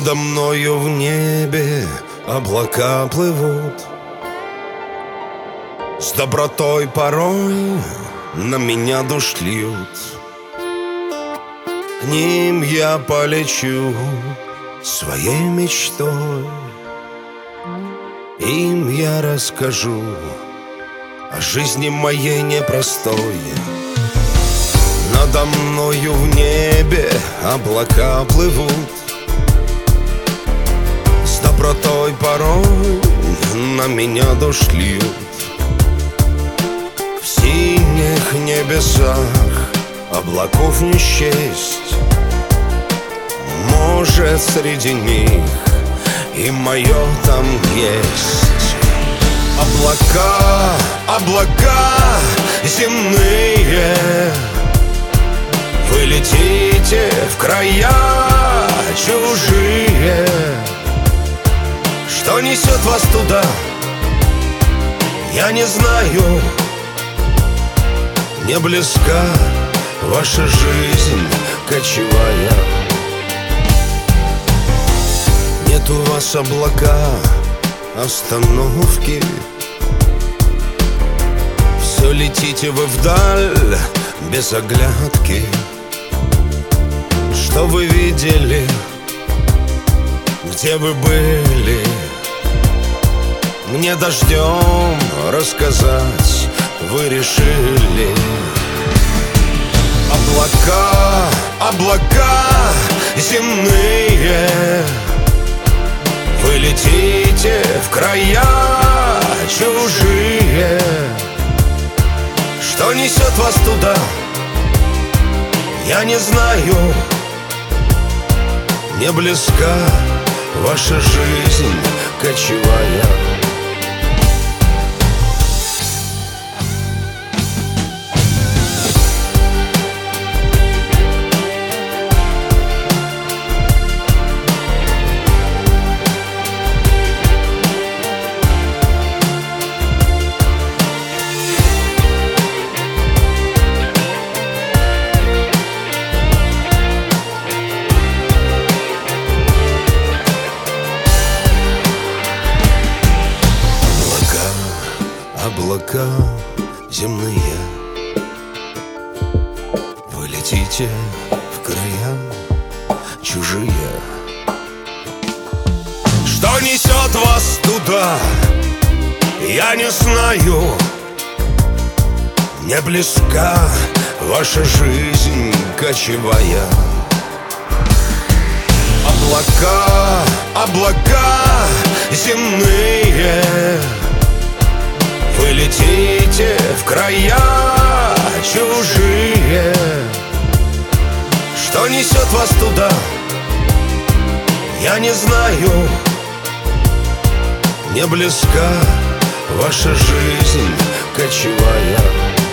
Надо мною в небе облака плывут, с добротой порой на меня дождь льют. К ним я полечу своей мечтой, им я расскажу о жизни моей непростой. Надо мною в небе облака плывут, с добротой порой на меня дождь льют. В синих небесах облаков не счесть, может, среди них и мое там есть. Облака, облака земные, вы летите в края чужие. Что несет вас туда, я не знаю. Не близка ваша жизнь кочевая. Нет у вас облака остановки, все летите вы вдаль без оглядки. Что вы видели, где вы были, мне дождем рассказать вы решили. Облака, облака земные, вы летите в края чужие. Что несет вас туда, я не знаю. Не близка ваша жизнь кочевая. Облака земные, вы летите в края чужие. Что несет вас туда, я не знаю. Не близка ваша жизнь кочевая. Облака, облака земные, вы летите в края чужие. Что несет вас туда, я не знаю. Не близка ваша жизнь кочевая.